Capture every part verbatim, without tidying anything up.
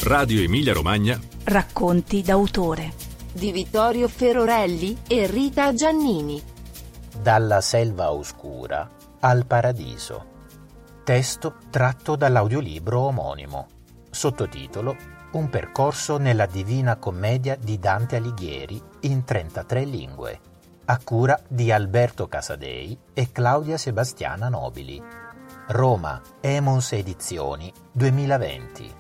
Radio Emilia Romagna. Racconti d'autore di Vittorio Ferorelli e Rita Giannini. Dalla selva oscura al paradiso. Testo tratto dall'audiolibro omonimo. Sottotitolo: Un percorso nella Divina Commedia di Dante Alighieri in trentatré lingue. A cura di Alberto Casadei e Claudia Sebastiana Nobili. Roma, Emons Edizioni duemilaventi.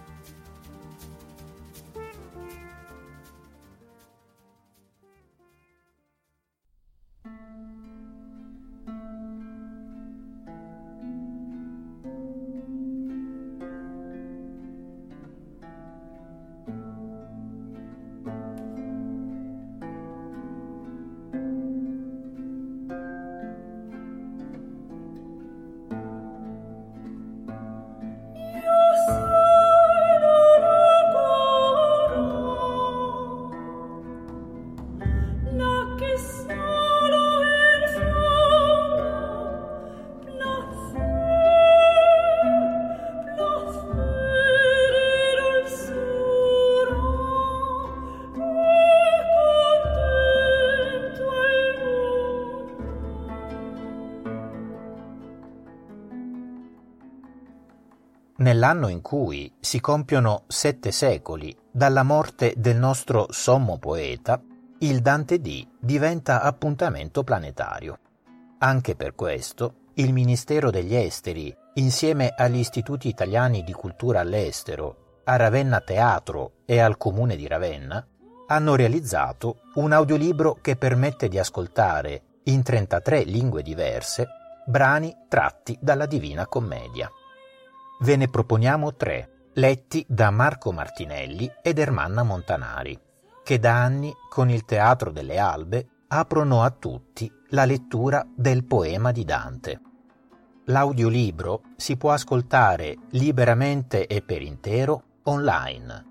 Nell'anno in cui si compiono sette secoli dalla morte del nostro sommo poeta, il Dante Dì diventa appuntamento planetario. Anche per questo, il Ministero degli Esteri, insieme agli Istituti Italiani di Cultura all'Estero, a Ravenna Teatro e al Comune di Ravenna, hanno realizzato un audiolibro che permette di ascoltare, in trentatré lingue diverse, brani tratti dalla Divina Commedia. Ve ne proponiamo tre, letti da Marco Martinelli ed Ermanna Montanari, che da anni, con il Teatro delle Albe, aprono a tutti la lettura del poema di Dante. L'audiolibro si può ascoltare liberamente e per intero online.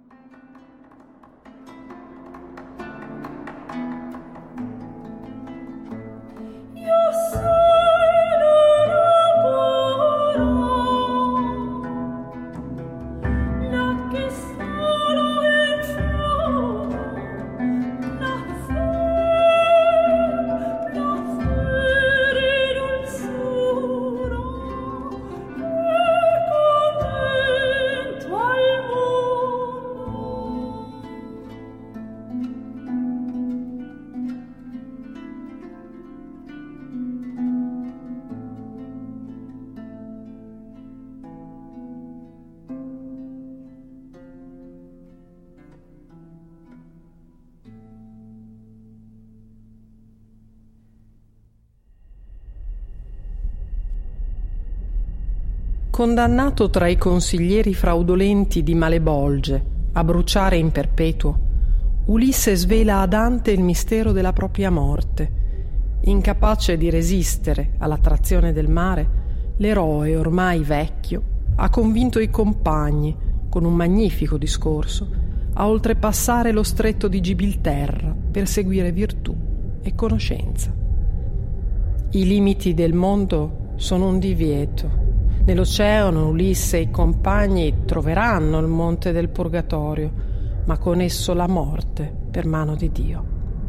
Condannato tra i consiglieri fraudolenti di Malebolge a bruciare in perpetuo, Ulisse svela a Dante il mistero della propria morte. Incapace di resistere all'attrazione del mare, l'eroe ormai vecchio ha convinto i compagni, con un magnifico discorso, a oltrepassare lo stretto di Gibilterra per seguire virtù e conoscenza. I limiti del mondo sono un divieto. Nell'oceano Ulisse e i compagni troveranno il monte del Purgatorio, ma con esso la morte per mano di Dio.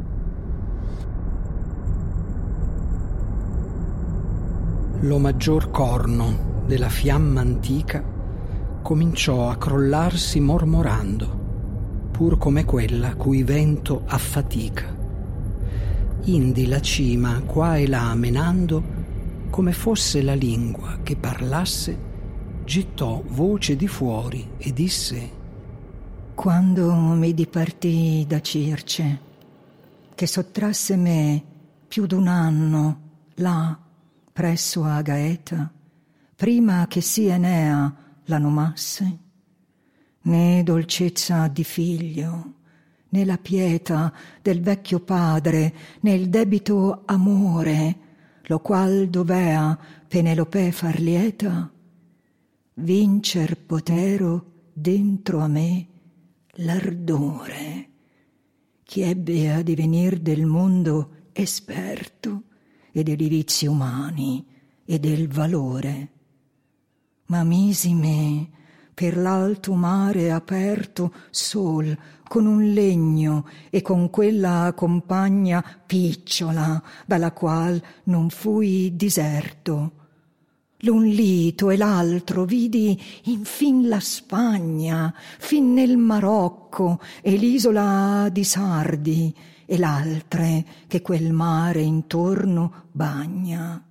Lo maggior corno della fiamma antica cominciò a crollarsi mormorando, pur come quella cui vento affatica. Indi la cima qua e là menando, come fosse la lingua che parlasse, gittò voce di fuori e disse: Quando mi dipartii da Circe, che sottrasse me più d'un anno là presso a Gaeta, prima che sì Enea la nomasse, né dolcezza di figlio, né la pietà del vecchio padre, né il debito amore, lo qual dovea Penelope far lieta, vincer potero dentro a me l'ardore, chi ebbe a divenir del mondo esperto e dei vizi umani e del valore. Ma misi me per l'alto mare aperto sol, con un legno e con quella compagna picciola, dalla qual non fui diserto. L'un lito e l'altro vidi infin la Spagna, fin nel Marocco e l'isola di Sardi, e l'altre che quel mare intorno bagna.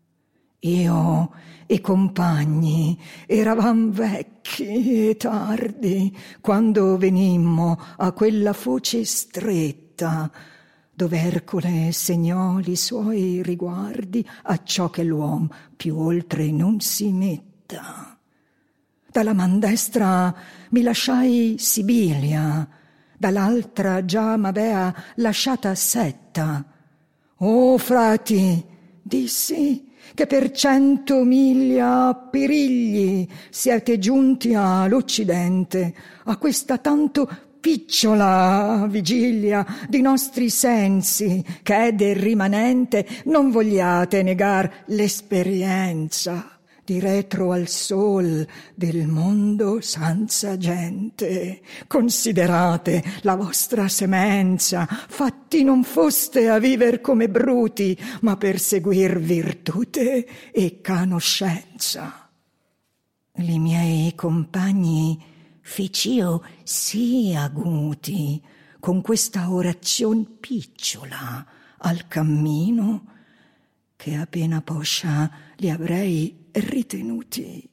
Io e compagni eravam vecchi e tardi quando venimmo a quella foce stretta, dove Ercole segnò li suoi riguardi a ciò che l'uom più oltre non si metta. Dalla man destra mi lasciai Sibilia, dall'altra già m'avea lasciata Setta. «O frati», dissi, «che per cento miglia perigli siete giunti all'Occidente, a questa tanto picciola vigilia di nostri sensi, che è del rimanente, non vogliate negar l'esperienza di retro al sol del mondo senza gente. Considerate la vostra semenza, fatti non foste a viver come bruti, ma per seguir virtute e conoscenza». Li miei compagni fec'io sì aguti con questa orazion picciola al cammino, che appena poscia li avrei ritenuti.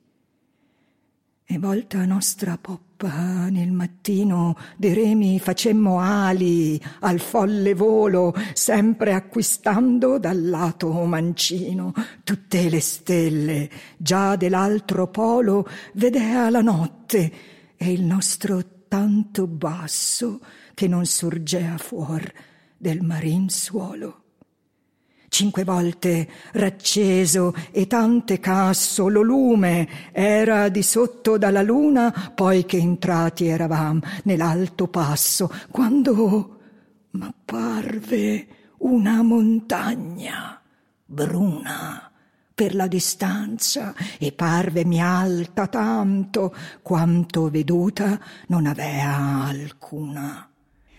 E volta nostra poppa nel mattino de remi facemmo ali al folle volo, sempre acquistando dal lato mancino tutte le stelle già dell'altro polo vedea la notte, e il nostro tanto basso che non surgea fuor del marin suolo. Cinque volte racceso e tante casso lo lume era di sotto dalla luna, poi che entrati eravam nell'alto passo, quando m'apparve una montagna bruna per la distanza, e parvemi alta tanto quanto veduta non avea alcuna.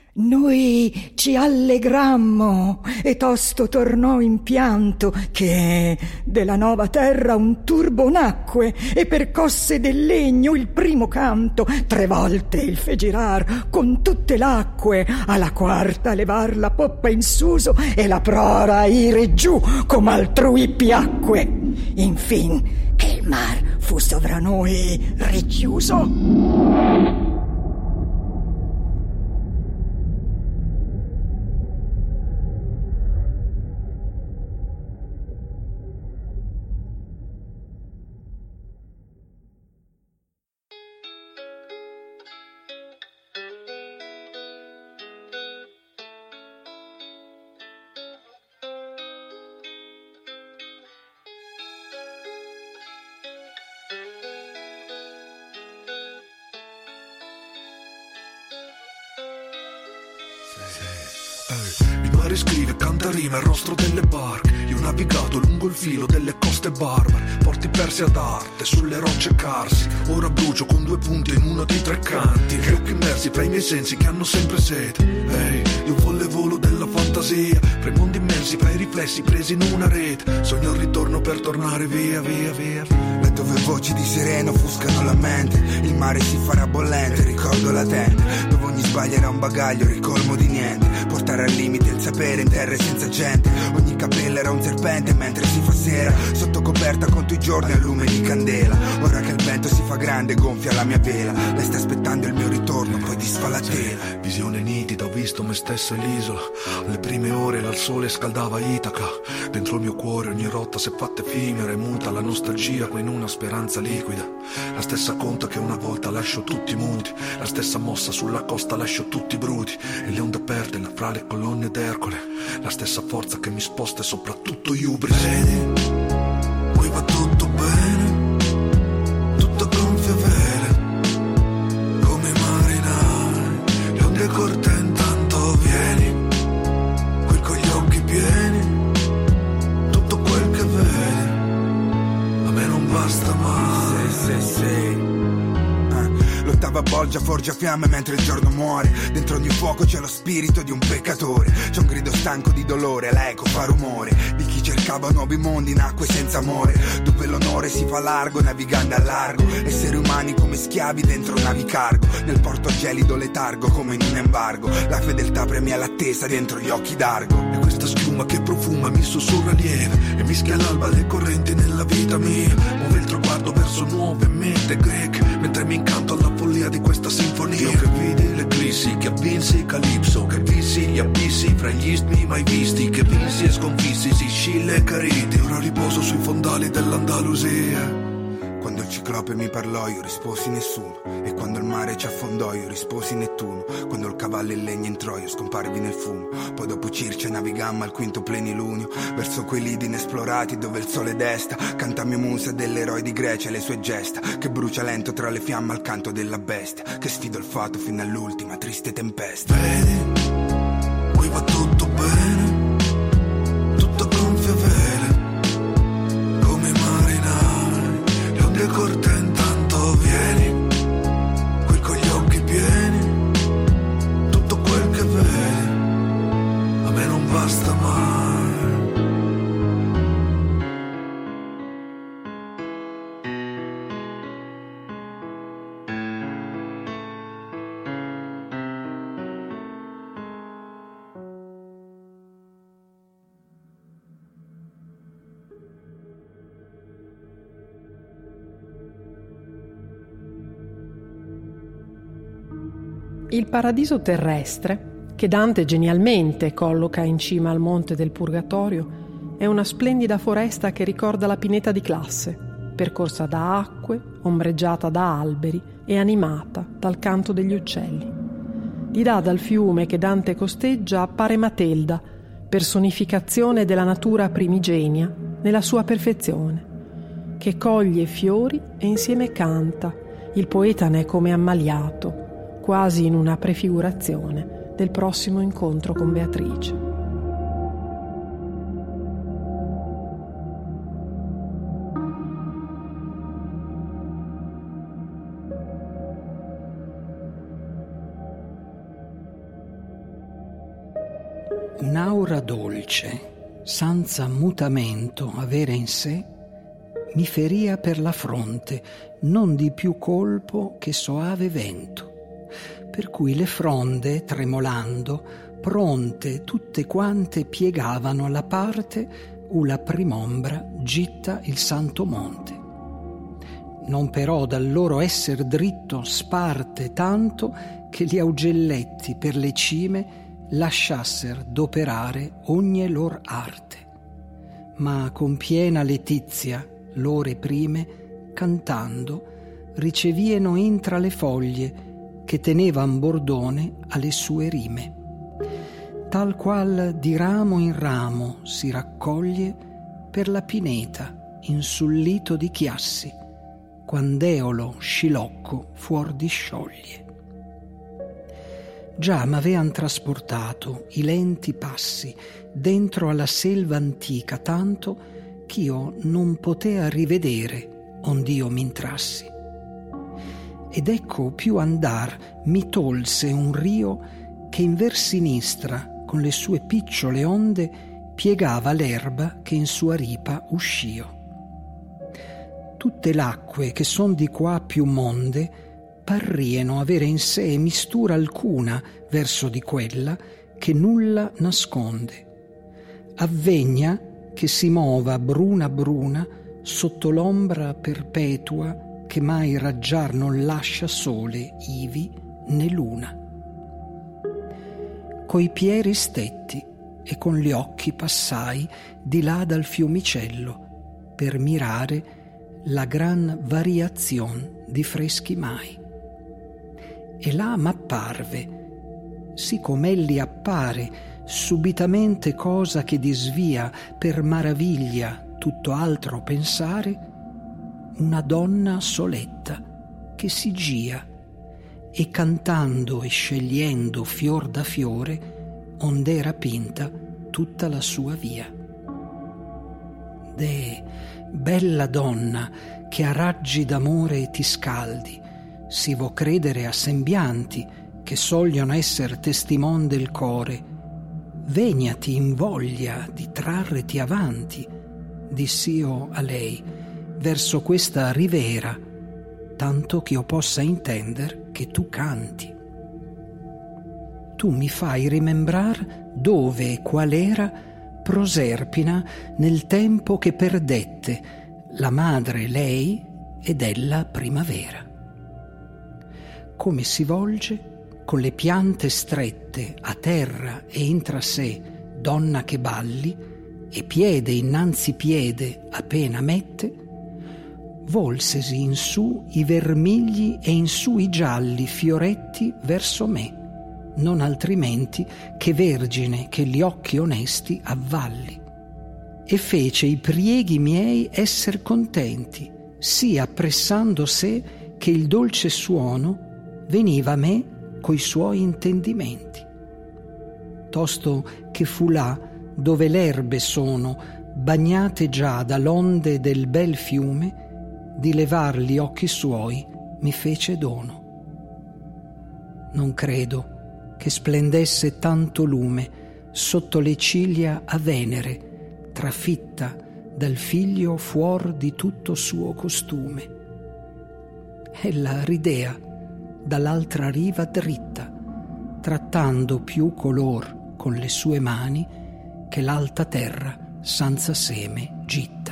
Noi ci allegrammo e tosto tornò in pianto che della nuova terra un turbo nacque e percosse del legno il primo canto, tre volte il fe girar con tutte l'acque, alla quarta levar la poppa in suso e la prora ire giù come altrui piacque, infin che il mar fu sovra noi richiuso. Il mare scrive, canta rima, il rostro delle barche. Io ho navigato lungo il filo delle coste barbare, porti persi ad arte, sulle rocce carsi. Ora brucio con due punti in uno dei tre canti. Gli occhi immersi fra i miei sensi che hanno sempre sete. Ehi, io volle volo della fantasia, fra i mondi immersi, fra i riflessi presi in una rete. Sogno il ritorno per tornare via, via, via. Là dove voci di sirene offuscano la mente, il mare si farà bollente, ricordo la tenda, dove ogni sbaglio era un bagaglio ricolmo di niente. Portare al limite il sapere in terre senza gente, ogni cappella era un serpente mentre si fa sera, sotto coperta conto i giorni a lume di candela. Ora che il vento si fa grande gonfia la mia vela, lei sta aspettando il mio ritorno poi disfa la tela. Visione nitida, ho visto me stesso e l'isola, alle prime ore là il sole scaldava Itaca. Dentro il mio cuore ogni rotta si è fatta effimera e muta, la nostalgia qua in una speranza liquida. La stessa conta che una volta lascio tutti muti, la stessa mossa sulla costa lascio tutti bruti, e le onde aperte là fra le colonne d'Ercole, la stessa forza che mi sposta e soprattutto iubris. Vedi, qui va tutto bene, tutto gonfie vele, come i marinai, le onde corte intanto vieni, qui con gli occhi pieni, tutto quel che vedi, a me non basta mai. Sì, sì, sì. cava bolgia, forgia fiamme mentre il giorno muore. Dentro ogni fuoco c'è lo spirito di un peccatore. C'è un grido stanco di dolore, l'eco fa rumore di chi cercava nuovi mondi in acque senza amore, dove l'onore si fa largo navigando a largo. Esseri umani come schiavi dentro navi cargo, nel porto gelido letargo come in un embargo. La fedeltà premia l'attesa dentro gli occhi d'argo. E questa schiuma che profuma mi sussurra lieve e mischia l'alba le correnti nella vita mia. Muove il traguardo verso nuove mete greche, mentre mi incanto alla follia di questa sinfonia. Io che vidi l'eclissi, che avvinsi Calipso, che vissi gli abissi fra gli istmi mai visti, che vinsi e sconfissi Sicilia e Cariti. Ora riposo sui fondali dell'Andalusia. Quando il ciclope mi parlò io risposi nessuno, e quando il mare ci affondò io risposi Nettuno. Quando il cavallo in legno entrò io scomparvi nel fumo. Poi dopo Circe navigammo al quinto plenilunio, verso quei lidi inesplorati dove il sole desta. Canta mia musa dell'eroe di Grecia e le sue gesta, che brucia lento tra le fiamme al canto della bestia, che sfido il fato fino all'ultima triste tempesta. Vedi, qui va tutto bene, tutto gonfia vele, come i marinai, le onde corte intanto vieni, qui con gli occhi pieni, tutto quel che vedi, a me non basta mai. Il paradiso terrestre, che Dante genialmente colloca in cima al monte del Purgatorio, è una splendida foresta che ricorda la pineta di Classe, percorsa da acque, ombreggiata da alberi e animata dal canto degli uccelli. Di là dal fiume che Dante costeggia appare Matelda, personificazione della natura primigenia nella sua perfezione, che coglie fiori e insieme canta. Il poeta ne è come ammaliato, quasi in una prefigurazione del prossimo incontro con Beatrice. Un'aura dolce, senza mutamento avere in sé, mi feria per la fronte, non di più colpo che soave vento, per cui le fronde, tremolando, pronte tutte quante piegavano alla parte u la prim'ombra gitta il santo monte. Non però dal loro esser dritto sparte tanto che gli augelletti per le cime lasciasser d'operare ogni lor arte, ma con piena letizia l'ore prime, cantando, ricevieno intra le foglie che tenevan bordone alle sue rime, tal qual di ramo in ramo si raccoglie per la pineta in sul lito di chiassi, quand'eolo scilocco fuor discioglie. Già m'avean trasportato i lenti passi dentro alla selva antica tanto ch'io non potea rivedere ond'io m'intrassi. Ed ecco più andar mi tolse un rio che in ver sinistra con le sue picciole onde piegava l'erba che in sua ripa uscio. Tutte l'acque che son di qua più monde parrieno avere in sé mistura alcuna verso di quella che nulla nasconde. Avvegna che si mova bruna bruna sotto l'ombra perpetua che mai raggiar non lascia sole ivi né luna. Coi piedi stetti e con gli occhi passai di là dal fiumicello per mirare la gran variazion di freschi mai. E là m'apparve, sì com'elli appare subitamente cosa che disvia per maraviglia tutto altro pensare, una donna soletta che si gia e cantando e scegliendo fior da fiore ond'era pinta tutta la sua via. De, bella donna che a raggi d'amore ti scaldi, si vo credere a sembianti che sogliono esser testimon del core, vegnati in voglia di trarreti avanti, diss'io a lei, verso questa rivera, tanto ch'io possa intender che tu canti. Tu mi fai rimembrar dove e qual era Proserpina nel tempo che perdette la madre lei ed ella primavera. Come si volge con le piante strette a terra e intra sé donna che balli e piede innanzi piede appena mette, volsesi in su i vermigli e in su i gialli fioretti verso me, non altrimenti che vergine che gli occhi onesti avvalli, e fece i prieghi miei esser contenti, sì appressando sé che il dolce suono veniva a me coi suoi intendimenti. Tosto che fu là dove l'erbe sono bagnate già dall'onde del bel fiume, di levar gli occhi suoi mi fece dono. Non credo che splendesse tanto lume sotto le ciglia a Venere, trafitta dal figlio fuor di tutto suo costume. Ella ridea dall'altra riva dritta, trattando più color con le sue mani che l'alta terra senza seme gitta.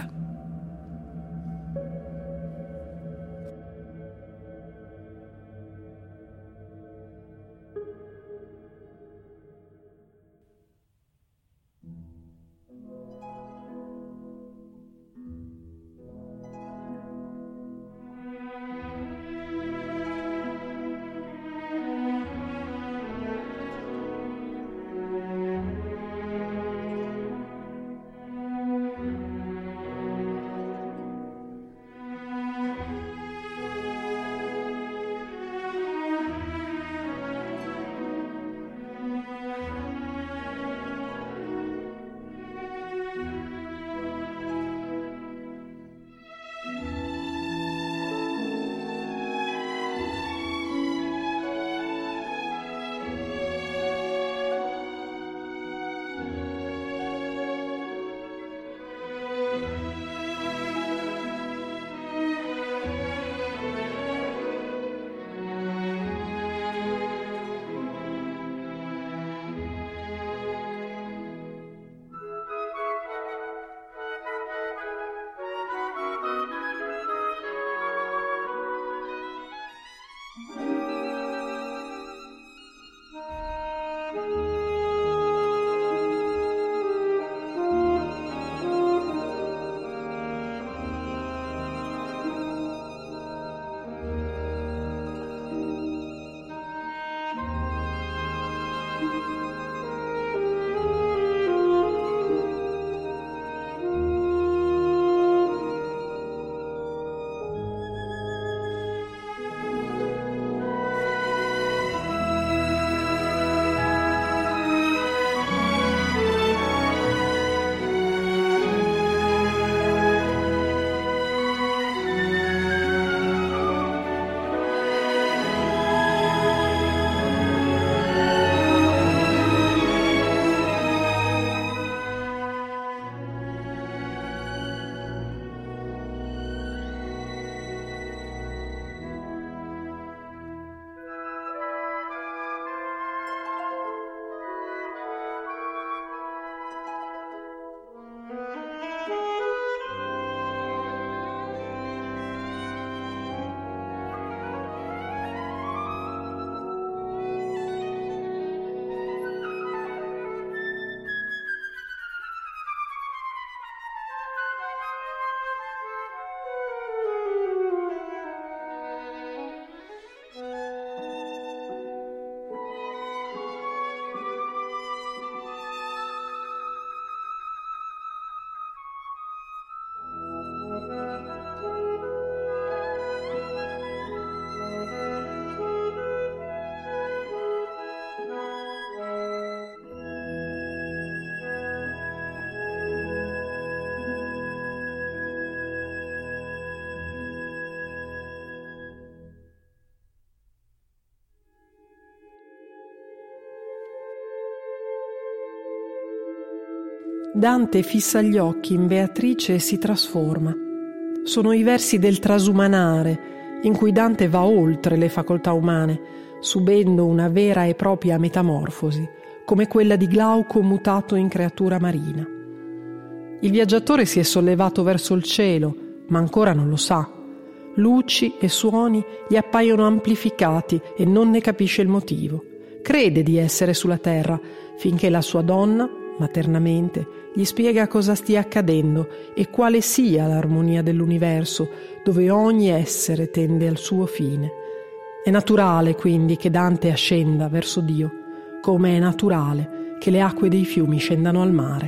Dante fissa gli occhi in Beatrice e si trasforma. Sono i versi del trasumanare, in cui Dante va oltre le facoltà umane, subendo una vera e propria metamorfosi, come quella di Glauco mutato in creatura marina. Il viaggiatore si è sollevato verso il cielo, ma ancora non lo sa. Luci e suoni gli appaiono amplificati e non ne capisce il motivo. Crede di essere sulla terra, finché la sua donna, maternamente, gli spiega cosa stia accadendo e quale sia l'armonia dell'universo, dove ogni essere tende al suo fine. È naturale, quindi, che Dante ascenda verso Dio, come è naturale che le acque dei fiumi scendano al mare.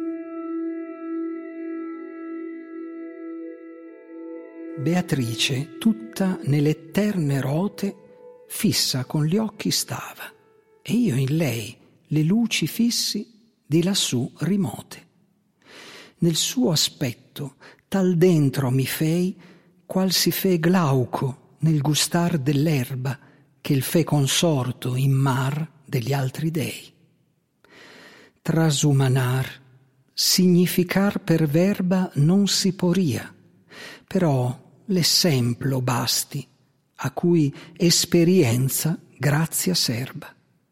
Beatrice, tutta nelle eterne rote, fissa con gli occhi stava, e io in lei le luci fissi di lassù rimote. Nel suo aspetto tal dentro mi fei, qual si fe Glauco nel gustar dell'erba, che il fe consorto in mar degli altri dei. Trasumanar, significar per verba non si poria, però l'esemplo basti, a cui esperienza grazia serba.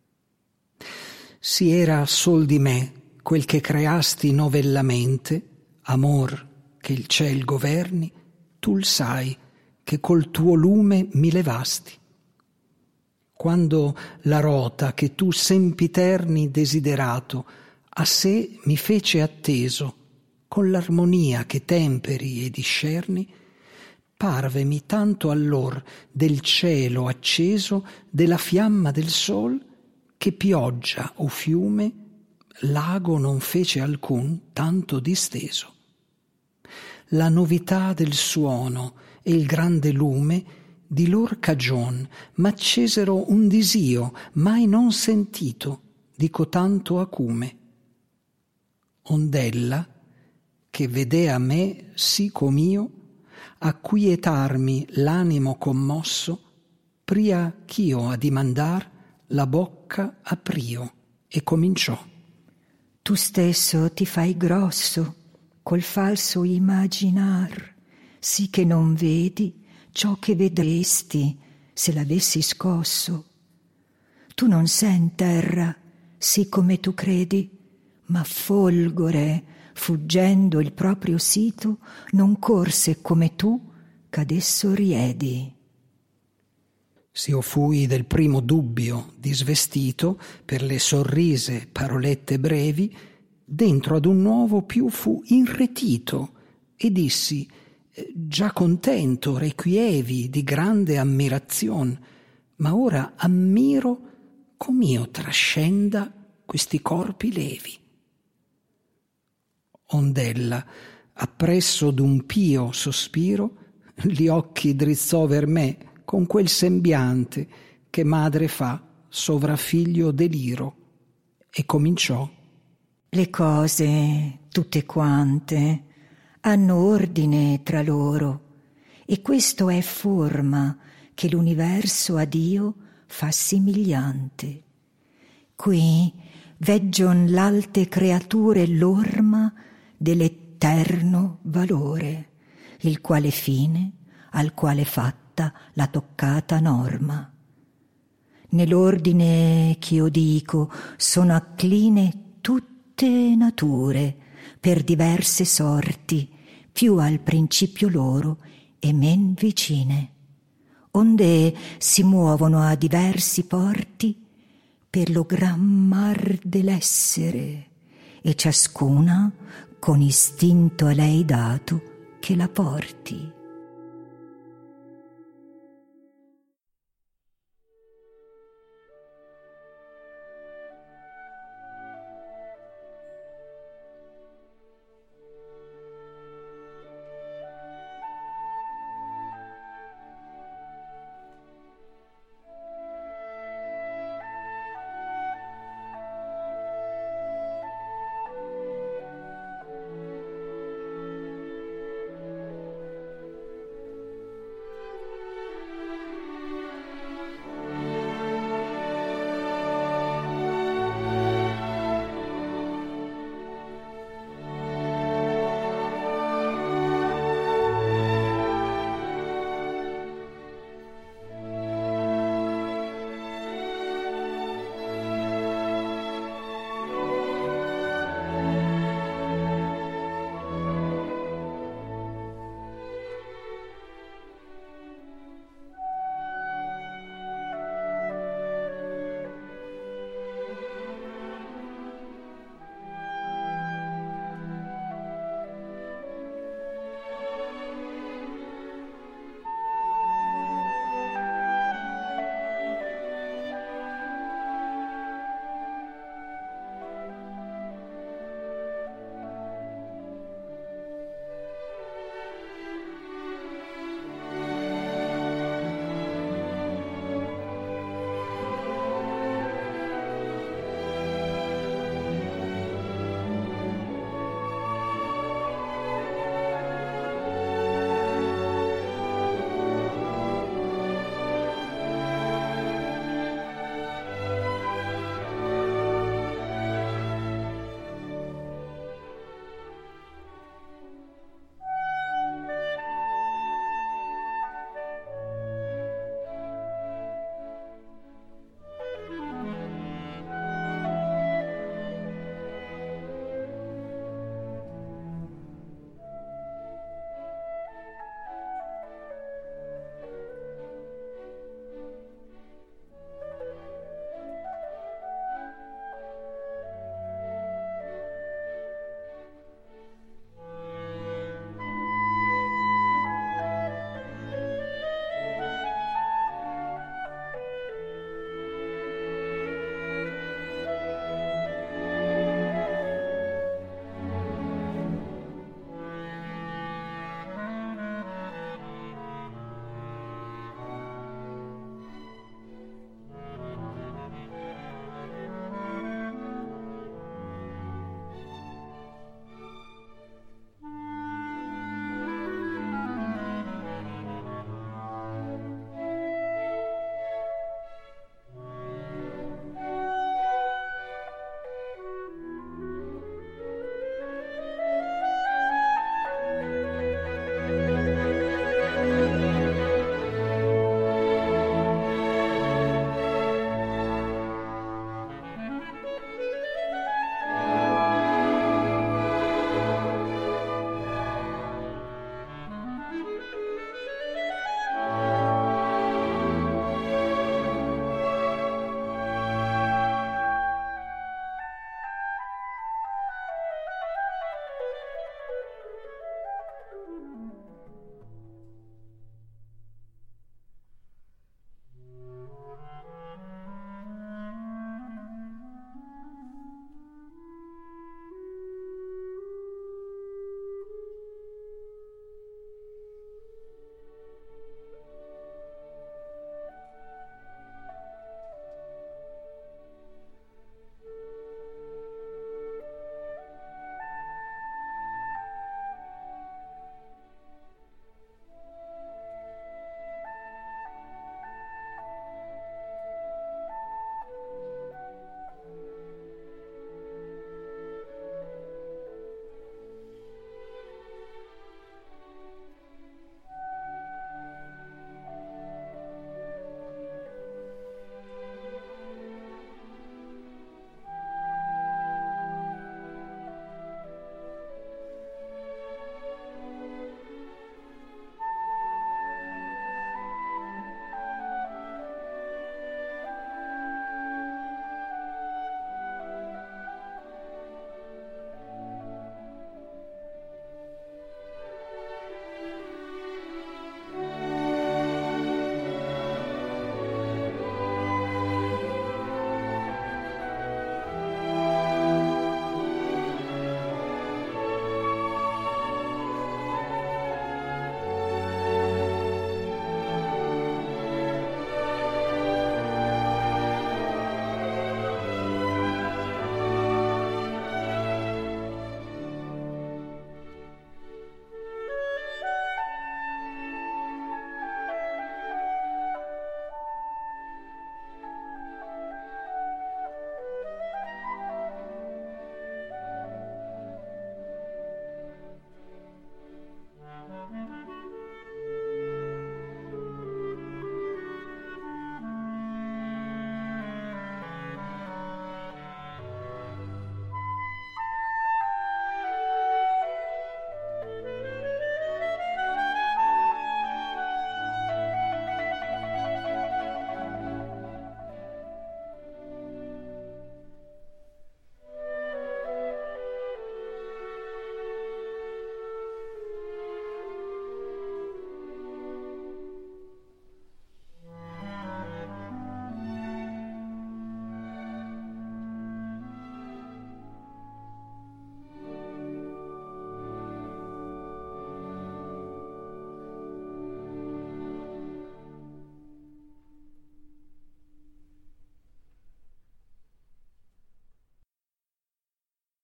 Si era sol di me quel che creasti novellamente, amor che il ciel governi, tu l sai che col tuo lume mi levasti. Quando la rota che tu sempiterni desiderato a sé mi fece atteso, con l'armonia che temperi e discerni, parvemi tanto allor del cielo acceso, della fiamma del sol, che pioggia o fiume, lago non fece alcun tanto disteso. La novità del suono e il grande lume di lor cagion m'accesero un disio mai non sentito di cotanto acume. Ondella, che vedea me sì com'io, a quietarmi l'animo commosso, pria ch'io a dimandar la bocca aprio e cominciò. Tu stesso ti fai grosso col falso immaginar, sì che non vedi ciò che vedresti se l'avessi scosso. Tu non sei in terra, sì come tu credi, ma folgore, fuggendo il proprio sito, non corse come tu ch'adesso riedi. S'io fui del primo dubbio disvestito per le sorrise parolette brevi, dentro ad un nuovo più fu irretito e dissi, già contento requievi di grande ammirazion, ma ora ammiro com'io trascenda questi corpi levi. Ondella, appresso d'un pio sospiro, gli occhi drizzò ver me con quel sembiante che madre fa sovra figlio deliro, e cominciò. Le cose, tutte quante, hanno ordine tra loro, e questo è forma che l'universo a Dio fa simigliante. Qui veggion l'alte creature l'orma dell'eterno valore, il quale fine al quale fatta la toccata norma. Nell'ordine ch'io dico sono accline tutte nature, per diverse sorti, più al principio loro e men vicine, onde si muovono a diversi porti per lo gran mar dell'essere, e ciascuna con istinto a lei dato che la porti.